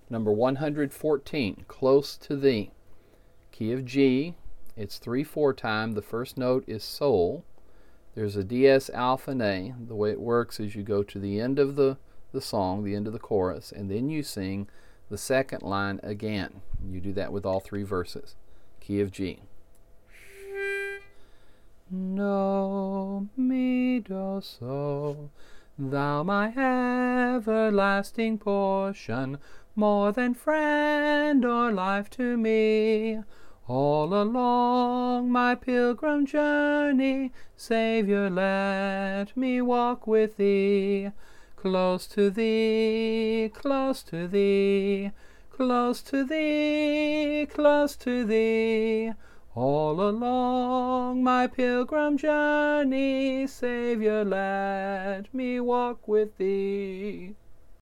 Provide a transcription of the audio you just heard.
Number 114, Close to Thee. Key of G. It's 3/4 time. The first note is sol. There's a DS alpha and A. The way it works is you go to the end of the song, the end of the chorus, and then you sing the second line again. You do that with all 3 verses. Key of G. Do, mi, do, sol. Thou my everlasting portion, more than friend or life to me. All along my pilgrim journey, Savior, let me walk with Thee. Close to Thee, close to Thee, close to Thee, close to Thee. All along my pilgrim journey, Savior, let me walk with Thee.